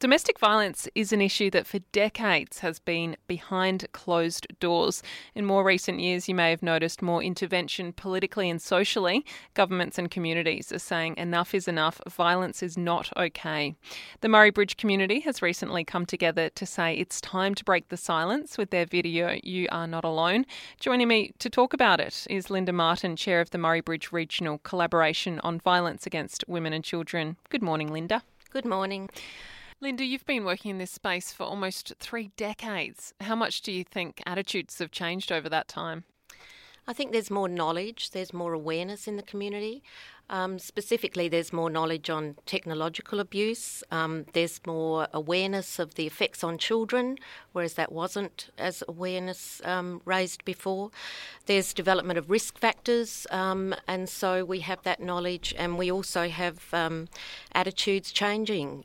Domestic violence is an issue that for decades has been behind closed doors. In more recent years, you may have noticed more intervention politically and socially. Governments and communities are saying enough is enough, violence is not okay. The Murray Bridge community has recently come together to say it's time to break the silence with their video, You Are Not Alone. Joining me to talk about it is Linda Martin, Chair of the Murray Bridge Regional Collaboration on Violence Against Women and Children. Good morning, Linda. Good morning. Linda, you've been working in this space for almost 3 decades. How much do you think attitudes have changed over that time? I think there's more knowledge, there's more awareness in the community. Specifically, there's more knowledge on technological abuse. There's more awareness of the effects on children, whereas that wasn't as awareness raised before. There's development of risk factors, and so we have that knowledge, and we also have attitudes changing,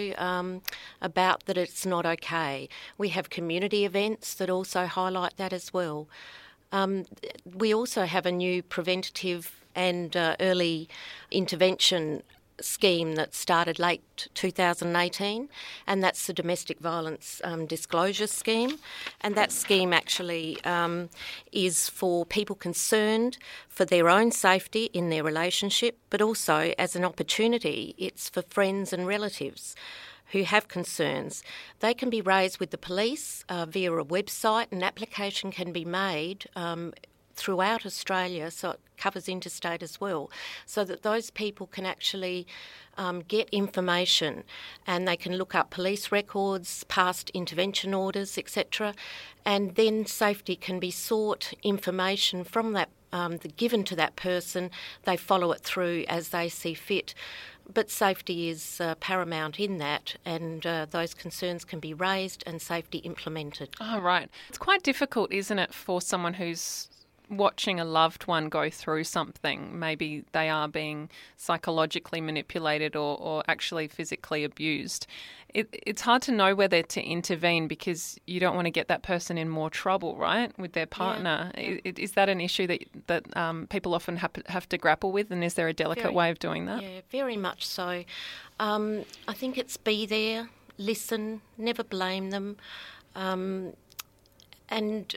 about that it's not okay. We have community events that also highlight that as well. We also have a new preventative and early intervention scheme that started late 2018, and that's the Domestic Violence Disclosure Scheme. And that scheme actually is for people concerned for their own safety in their relationship, but also as an opportunity, it's for friends and relatives who have concerns. They can be raised with the police via a website. An application can be made throughout Australia, so it covers interstate as well, so that those people can actually get information, and they can look up police records, past intervention orders, etc., and then safety can be sought, information from that given to that person. They follow it through as they see fit. But safety is paramount in that, and those concerns can be raised and safety implemented. Oh, right. It's quite difficult, isn't it, for someone who's watching a loved one go through something. Maybe they are being psychologically manipulated or actually physically abused. It's hard to know whether to intervene because you don't want to get that person in more trouble, right, with their partner. Yeah. Is that an issue that people often have to grapple with, and is there a delicate way of doing that? Yeah, very much so. I think it's be there, listen, never blame them, and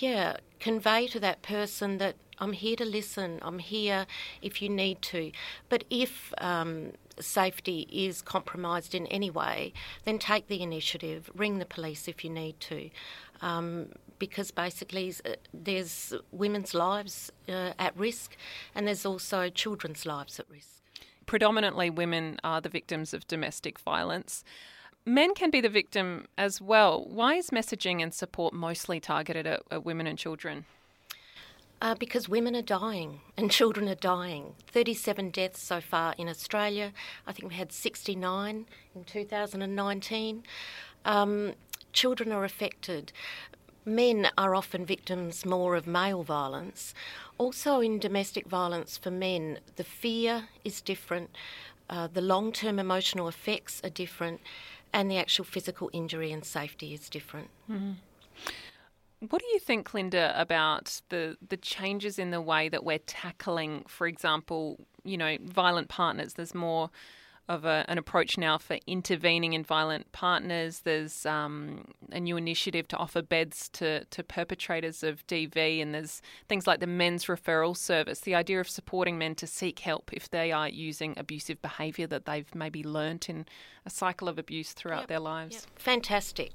convey to that person that I'm here to listen, I'm here if you need to. But if safety is compromised in any way, then take the initiative, ring the police if you need to, because basically there's women's lives at risk, and there's also children's lives at risk. Predominantly women are the victims of domestic violence. Men can be the victim as well. Why is messaging and support mostly targeted at women and children? Because women are dying and children are dying. 37 deaths so far in Australia. I think we had 69 in 2019. Children are affected. Men are often victims more of male violence. Also in domestic violence for men, the fear is different, the long-term emotional effects are different, and the actual physical injury and safety is different. Mm-hmm. What do you think, Linda, about the changes in the way that we're tackling, for example, violent partners? There's more of an approach now for intervening in violent partners. There's a new initiative to offer beds to perpetrators of DV, and there's things like the men's referral service, the idea of supporting men to seek help if they are using abusive behaviour that they've maybe learnt in a cycle of abuse throughout their lives. Yep. Fantastic.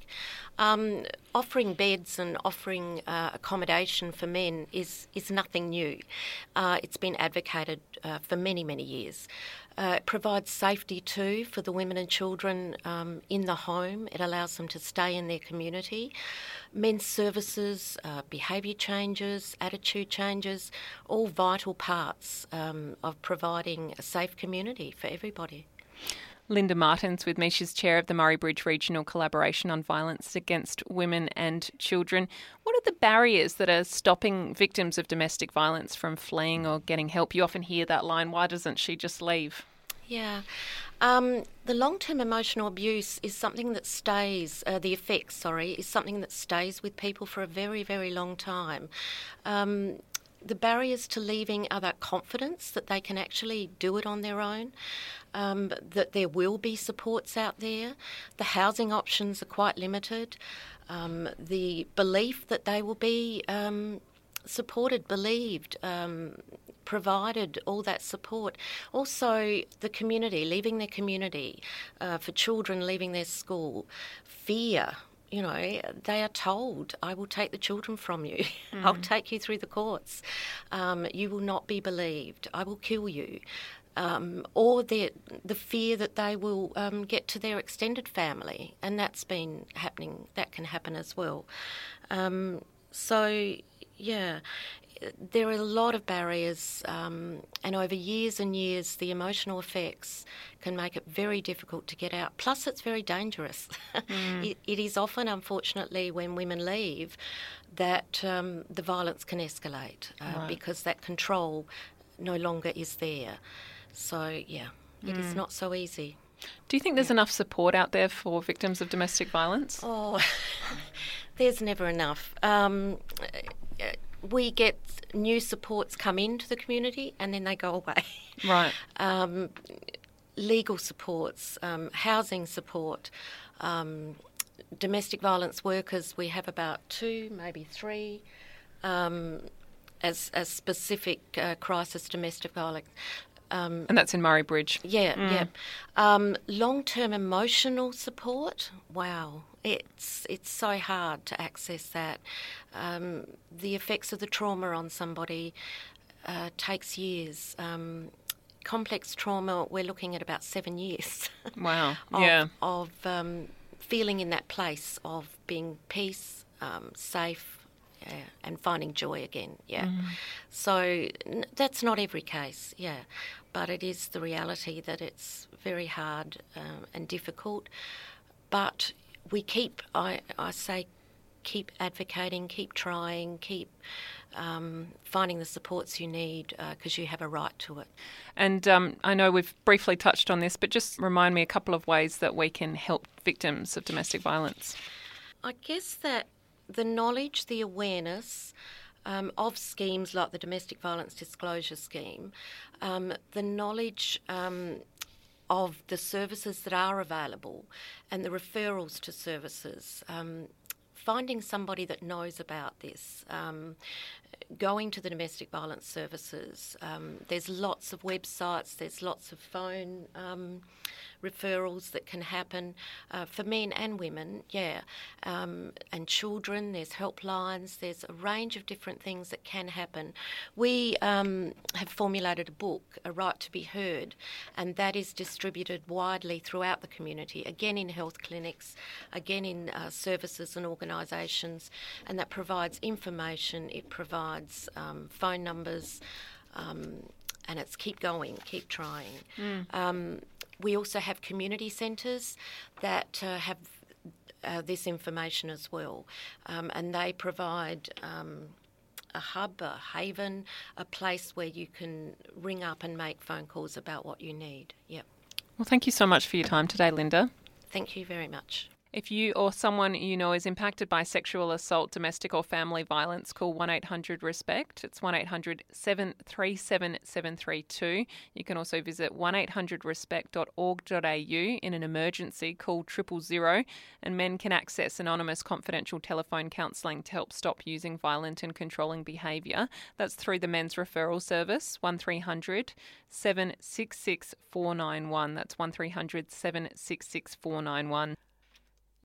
Offering beds and offering accommodation for men is nothing new. It's been advocated for many, many years. It provides safety too for the women and children in the home. It allows them to stay in their community. Men's services, behaviour changes, attitude changes, all vital parts of providing a safe community for everybody. Linda Martin's with me. She's chair of the Murray Bridge Regional Collaboration on Violence Against Women and Children. What are the barriers that are stopping victims of domestic violence from fleeing or getting help? You often hear that line, why doesn't she just leave? Yeah. The long-term emotional abuse is something that stays, is something that stays with people for a very, very long time. the barriers to leaving are that confidence that they can actually do it on their own, that there will be supports out there. The housing options are quite limited. The belief that they will be supported, believed, provided all that support. Also, the community, leaving their community, for children leaving their school, fear. You know, they are told, I will take the children from you. I'll take you through the courts. You will not be believed. I will kill you. Or the fear that they will get to their extended family, and that's been happening. That can happen as well. There are a lot of barriers, and over years and years, the emotional effects can make it very difficult to get out. Plus, it's very dangerous. It is often, unfortunately, when women leave, that the violence can escalate because that control no longer is there. So, it is not so easy. Do you think there's enough support out there for victims of domestic violence? Oh, there's never enough. We get new supports come into the community and then they go away. Right. Legal supports, housing support, domestic violence workers, we have about 2, maybe 3, as specific crisis domestic violence. And that's in Murray Bridge. Yeah. Long-term emotional support, wow. It's so hard to access that. The effects of the trauma on somebody takes years. Complex trauma, we're looking at about 7 years. Wow. Of feeling in that place of being peace, safe, and finding joy again. So that's not every case. But it is the reality that it's very hard and difficult. But we keep, I say, keep advocating, keep trying, keep finding the supports you need because you have a right to it. And I know we've briefly touched on this, but just remind me a couple of ways that we can help victims of domestic violence. I guess that the knowledge, the awareness of schemes like the Domestic Violence Disclosure Scheme, the knowledge of the services that are available and the referrals to services, finding somebody that knows about this, going to the domestic violence services. There's lots of websites, there's lots of phone referrals that can happen for men and women, and children. There's helplines. There's a range of different things that can happen. We have formulated a book, A Right to Be Heard, and that is distributed widely throughout the community, again in health clinics, again in services and organisations, and that provides information, it provides phone numbers, and it's keep going, keep trying. We also have community centres that have this information as well, and they provide a hub, a haven, a place where you can ring up and make phone calls about what you need. Well, thank you so much for your time today, Linda. Thank you very much. If you or someone you know is impacted by sexual assault, domestic or family violence, call 1-800-RESPECT. It's 1-800-737-732. You can also visit 1800respect.org.au. In an emergency, call 000. And men can access anonymous confidential telephone counselling to help stop using violent and controlling behaviour. That's through the Men's Referral Service, 1300 766 491. That's 1300 766 491.